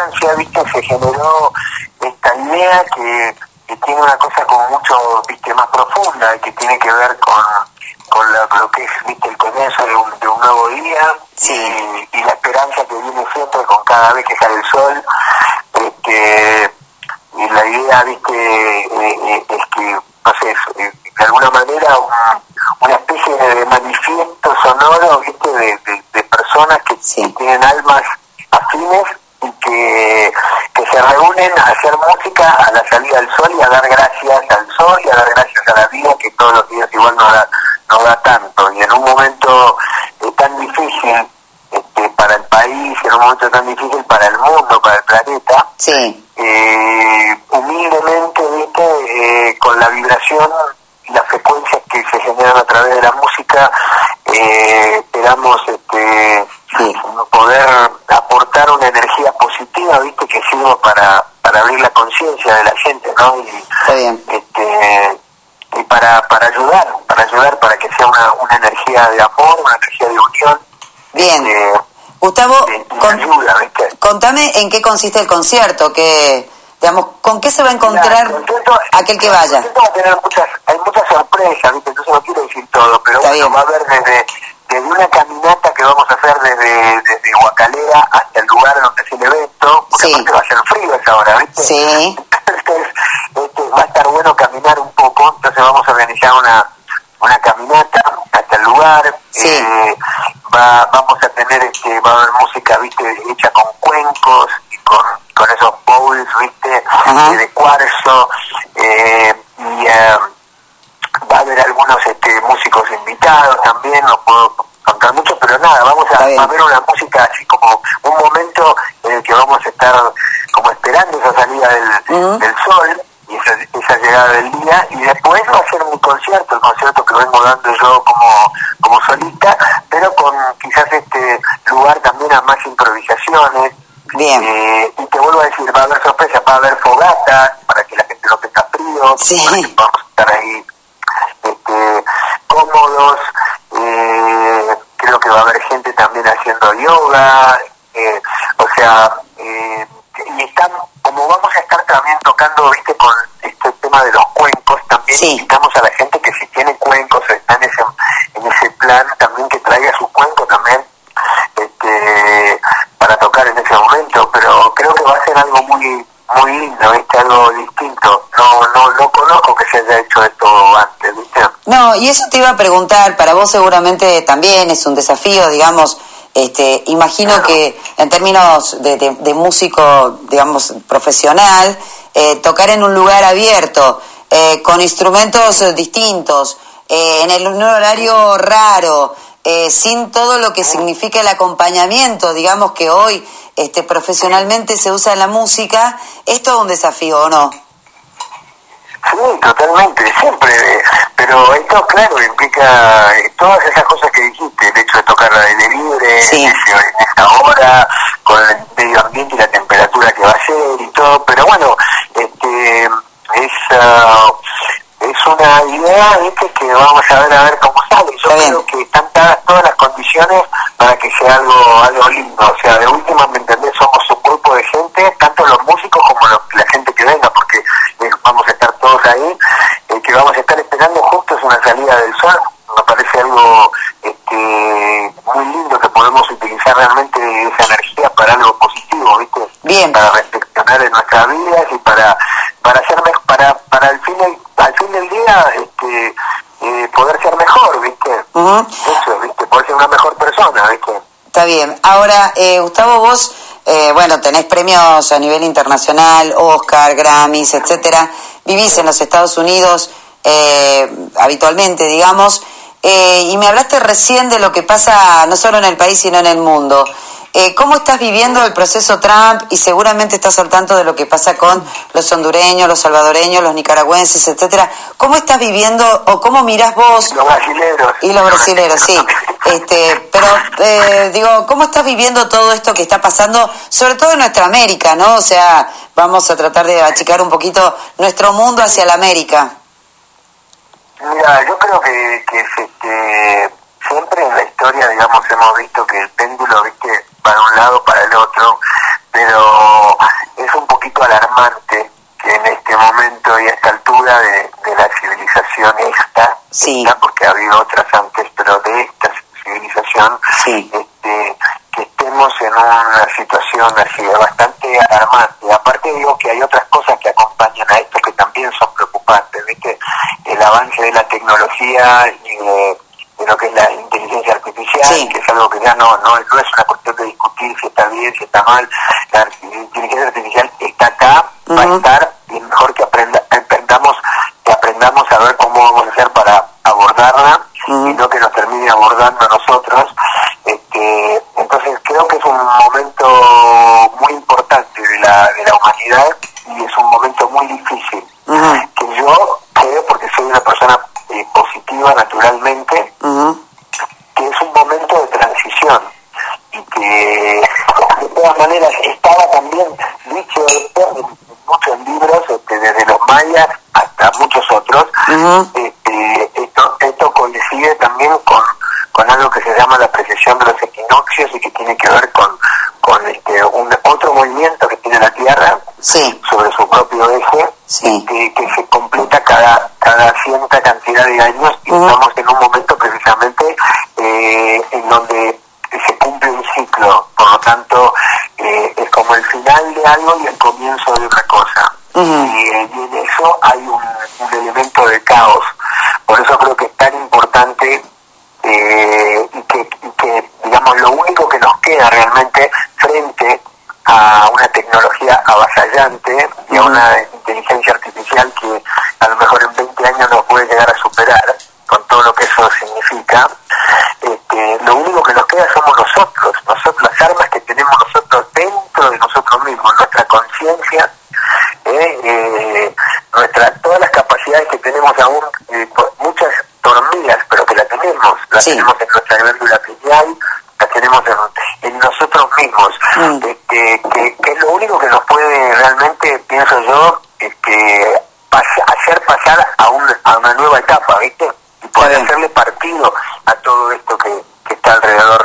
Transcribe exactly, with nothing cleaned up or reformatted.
Francia, viste, se generó esta idea que, que tiene una cosa como mucho, viste, más profunda, que tiene que ver con, con lo, lo que es, viste, el comienzo de un, de un nuevo día, sí. y, y la esperanza que viene siempre con cada vez que sale el sol. Este, y la idea, viste, eh, eh, es que, no sé, eh, de alguna manera una, una especie de manifiesto sonoro, viste, de, de, de personas que, sí. que tienen almas afines y que, que se reúnen a hacer música a la salida del sol y a dar gracias al sol y a dar gracias a la vida, que todos los días igual no da, no da tanto. Y en un momento eh, tan difícil este, para el país, en un momento tan difícil para el mundo, para el planeta, sí. eh, humildemente, viste, eh, con la vibración y las frecuencias que se generan a través de la música, eh, esperamos este, sí. poder aportar una energía positiva, viste, que sirva para, para abrir la conciencia de la gente, ¿no? Y, Está bien. Este, y para, para ayudar, para ayudar, para que sea una, una energía de amor, una energía de unión. Bien. Eh, Gustavo, de, de con, ayuda, ¿viste? Contame en qué consiste el concierto, que, digamos, ¿con qué se va a encontrar Mira, contento, aquel que vaya? Va a tener muchas, hay muchas sorpresas, ¿viste? Entonces no quiero decir todo, pero Está bueno, bien. va a haber desde, desde una caminata que vamos a hacer desde, desde Guacalera hasta el lugar donde es el evento, porque sí. aparte va a ser frío a esa hora, ¿viste? Sí. Entonces, este, va a estar bueno caminar un poco, entonces vamos a organizar una una caminata hasta el lugar, sí. eh, va, vamos a tener, este, va a haber música, viste, hecha con cuencos y con, con esos bowls, viste, eh, de cuarzo, eh, y eh, va a haber algunos este, músicos invitados también, no puedo contar mucho, pero nada, vamos a, a ver una música así como un momento en el que vamos a estar como esperando esa salida del, uh-huh. del sol, y esa, esa llegada del día, y después va a ser mi concierto, el concierto que vengo dando yo como, como solista, pero con quizás este lugar también a más improvisaciones. Bien. Eh, y te vuelvo a decir, va a haber sorpresas, va a haber fogatas para que la gente no tenga frío, sí. para que podamos estar ahí este, cómodos. Eh, creo que va a haber gente también haciendo yoga, eh, o sea, eh, y están, como vamos a estar también tocando, viste, con este tema de los cuencos, también sí. invitamos a la gente que si tiene cuencos o está en ese, en ese plan, también que traiga su cuenco también, este, para tocar en ese momento, pero creo que va a ser algo muy muy lindo, viste, algo distinto. No, no, no conozco que se haya hecho esto antes, viste. No, y eso te iba a preguntar, para vos seguramente también es un desafío, digamos. Este, imagino claro. que en términos de, de, de músico, digamos, profesional, eh, tocar en un lugar abierto, eh, con instrumentos distintos, eh, en, el, en un horario raro, eh, sin todo lo que significa el acompañamiento, digamos que hoy este, profesionalmente se usa en la música, ¿es todo un desafío o no? Sí, totalmente, siempre, pero esto, claro, implica todas esas cosas que dijiste, el hecho de tocar al aire libre, sí. en, ese, en esa hora, con el medio ambiente y la temperatura que va a ser y todo, pero bueno, este, es, uh, es una idea, viste, que vamos a ver a ver cómo sale. Yo Está creo bien. que están dadas todas las condiciones para que sea algo, algo lindo, o sea, de última, ¿me entendés? Somos un grupo de gente, tanto los músicos como los, la gente que venga, porque eh, vamos a estar todos ahí, eh, que vamos a estar esperando juntos una salida del sol. Me parece algo este, muy lindo, que podemos utilizar realmente esa energía para algo positivo, ¿viste? Bien. Para reflexionar en nuestras vidas y para para hacer para para al fin del, al fin del día este eh, poder ser mejor, ¿viste? Uh-huh. Eso, ¿viste? Poder ser una mejor persona, ¿viste? Está bien. Ahora, eh, Gustavo, vos, eh, bueno, tenés premios a nivel internacional, Oscar, Grammys, etcétera. Vivís en los Estados Unidos eh, habitualmente, digamos, eh, y me hablaste recién de lo que pasa no solo en el país, sino en el mundo. Eh, ¿Cómo estás viviendo el proceso Trump? Y seguramente estás al tanto de lo que pasa con los hondureños, los salvadoreños, los nicaragüenses, etcétera. ¿Cómo estás viviendo o cómo mirás vos? Los brasileros. Y los brasileros, sí. Este, pero, eh, digo, ¿cómo estás viviendo todo esto que está pasando, sobre todo en nuestra América, ¿no? O sea, vamos a tratar de achicar un poquito nuestro mundo hacia la América. Mira, yo creo que, que este, siempre en la historia, digamos, hemos visto que el péndulo, viste, para un lado, para el otro, pero civilización esta, sí. esta, porque ha habido otras antes, pero de esta civilización, sí. este, que estemos en una situación así bastante alarmante. Aparte digo que hay otras cosas que acompañan a esto que también son preocupantes, ¿viste? El avance de la tecnología y de, de lo que es la inteligencia artificial, sí. que es algo que ya no, no, no es una cuestión de discutir si está bien, si está mal. La inteligencia artificial está acá, uh-huh. va a estar, y es mejor que aprenda, aprendamos, que aprendamos a ver cómo vamos a hacer para abordarla, uh-huh. y no que nos termine abordando a nosotros. Este, entonces creo que es un momento muy importante de la, de la humanidad, y es un momento muy difícil, uh-huh. que yo creo, porque soy una persona eh, positiva naturalmente, uh-huh. que es un momento de transición, y que de todas maneras estaba también dicho esto en muchos libros, este, desde los mayas hasta muchos otros. Uh-huh. este, esto, esto coincide también con, con algo que se llama la precesión de los equinoccios, y que tiene que ver con, con este, un otro movimiento que tiene la Tierra, sí. sobre su propio eje, sí. que, que se completa cada, cada cierta cantidad de años, y uh-huh. estamos en un momento precisamente eh, en donde se cumple un ciclo, por lo tanto eh, es como el final de algo y el comienzo de otra cosa. Uh-huh. y, y en eso hay un, un elemento de caos. Por eso creo que es tan importante eh, y, que, y que, digamos, lo único que nos queda realmente frente a una tecnología avasallante y a una inteligencia artificial que a lo mejor en veinte años nos puede llegar a superar, con todo lo que eso significa, este, lo único que nos queda somos nosotros, nosotros, las armas que tenemos nosotros dentro de nosotros mismos, nuestra conciencia, eh, eh, nuestra, todas las capacidades que tenemos aún, eh, muchas dormidas, pero que las tenemos, las sí. tenemos en nuestra glándula pineal, las tenemos en, en nosotros mismos, mm. este, que, que es lo único que nos puede realmente, pienso yo, este, pas, hacer pasar a, un, a una nueva etapa, ¿viste? Y poder hacerle partido a todo esto que, que está alrededor